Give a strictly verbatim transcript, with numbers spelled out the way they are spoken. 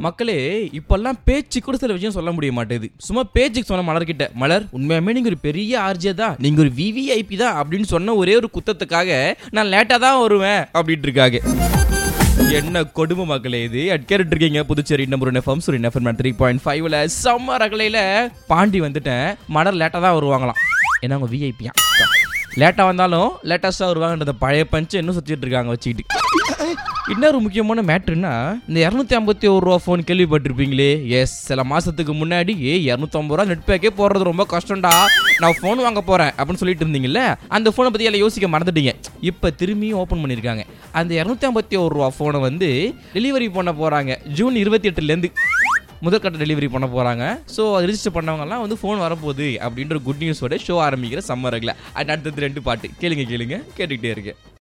மக்களே இப்பெல்லாம் பேச்சு கூட சில விஷயம் சொல்ல முடிய மாட்டேது. சும்மா பேச்சுக்கு சொன்ன மலர் கிட்ட, மலர் உண்மையாமே நீங்க ஒரு பெரிய ஆர்ஜே தான், நீங்க ஒரு விவிஐபி தான் அப்படின்னு சொன்ன ஒரே ஒரு குத்தத்துக்காக நான் லேட்டா தான் வருவேன் அப்படின்ட்டு இருக்காங்க. என்ன கொடுமை மக்களே இது. அட்கேரிட்டு இருக்கீங்க Puducherry number one FM Suriyan FM three point ஃபைவ்ல செம்ம ரகலையில பாண்டி வந்துட்டேன். மலர் லேட்டா தான் வருவாங்களாம். ஏன்னா அவங்க விஐபியா லேட்டா வந்தாலும் லேட்டஸ்டா வருவாங்கன்றத பழைய பஞ்சு இன்னும் சுத்திட்டு இருக்காங்க வச்சுக்கிட்டு. இன்னொரு முக்கியமான மேட்ருன்னா, இந்த இரநூத்தி ஐம்பத்தி ஒரு ரூபா ஃபோன் கேள்விப்பட்டிருப்பீங்களே. எஸ், சில மாசத்துக்கு முன்னாடி ஏ இரநூத்தி ஐம்பது ரூபா நெட் பேக்கே போடுறது ரொம்ப கஷ்டம்டா, நான் ஃபோன் வாங்க போறேன் அப்படின்னு சொல்லிட்டு இருந்தீங்கல்ல. அந்த ஃபோனை பத்தி எல்லாம் யோசிக்க மறந்துட்டீங்க. இப்போ திரும்பியும் ஓப்பன் பண்ணியிருக்காங்க. அந்த இரநூத்தி ஐம்பத்தி ஒரு ரூபா ஃபோனை வந்து டெலிவரி பண்ண போறாங்க. ஜூன் இருபத்தி எட்டுலேருந்து முதற்கட்ட டெலிவரி பண்ண போறாங்க. ஸோ ரிஜிஸ்டர் பண்ணவங்கலாம் வந்து ஃபோன் வரப்போகுது அப்படின்ற குட் நியூஸோட ஷோ ஆரம்பிக்கிற சம்மரில். அடுத்தது ரெண்டு பாட்டு கேளுங்க கேளுங்க கேட்டுக்கிட்டே இருக்கு.